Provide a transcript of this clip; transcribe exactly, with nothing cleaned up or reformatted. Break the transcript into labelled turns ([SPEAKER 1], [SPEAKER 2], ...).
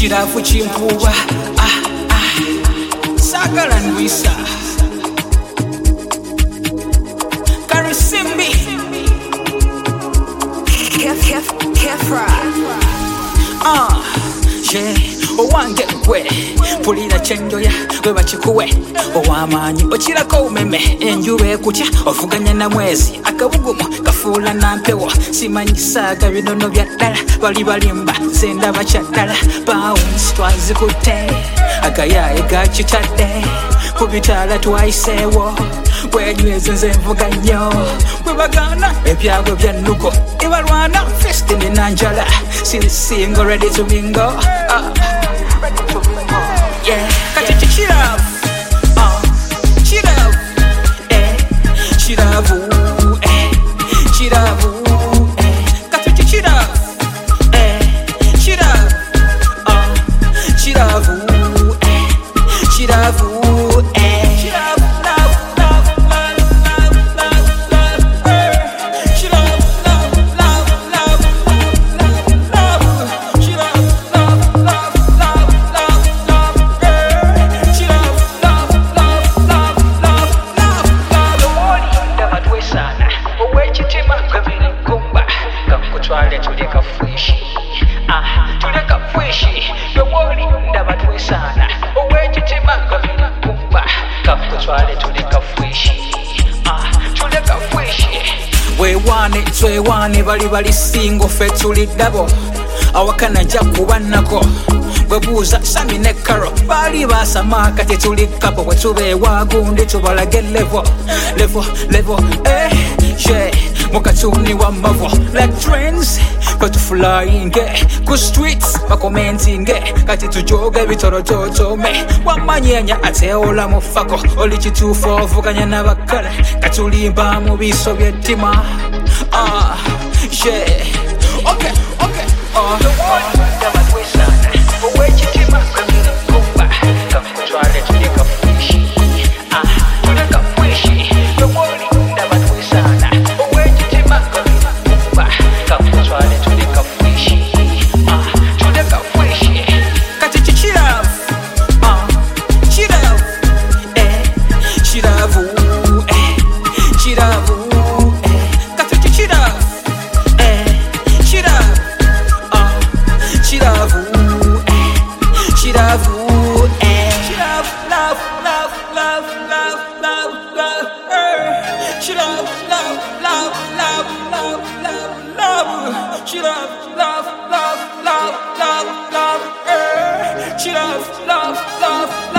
[SPEAKER 1] Chirafu chimpuwa ah ah Sakala Nwisa Karisimbi
[SPEAKER 2] Kef Kef Kefra
[SPEAKER 1] Ah yeah Owange gwe pulira kyenjoya bwe bakikuwe owamanyi okirako umeme enjuba ekutya ovuganya na mwezi akabugumu kafuula nampewo simanyisaaga binono bya ddala bali balimba zendaba kyaddala pounds twazikutte agayaye gakitadde ku bitaala twayiseewo bwenyweze nze nvuga nnyo bwe bagana ebyabwe bya nnugo ebalwana festini nanjala siri single ready to mingle uh. Yeah, kati chiravu, ah, chiravu, eh, chiravu, eh, chiravu, eh, kati chiravu, eh, chiravu, ah, chiravu, eh, chiravu, eh, chiravu, love, love, love, love, love, love, eh, chiravu, love, love, love, love, love, chiravu, love, love, love, love, love. Twale tuleka freshi ah tuleka freshi yoboli ndaba twesana owechitima kabina kumba kakutwale tuleka freshi ah tuleka freshi we wane twe wane bali bali single fe tuli double awakana nja kubanako bwebuuza sami ne karo bali basamaka tetuli kapo wetube wagundi tubalage level level level eh yeah mukatuni wa mavo like trends but flying ku streets ba commenting kati tujoga bitorototo me wamanyenya ateola mufako oli kitufu ovuganya nabakala katulimba mu biso byetima ah yeah okay okay ah the one that we sana owechitima kamina kumba kakutwale tuleka freshi ah tuleka freshi the one that we sana She love, love, love, love.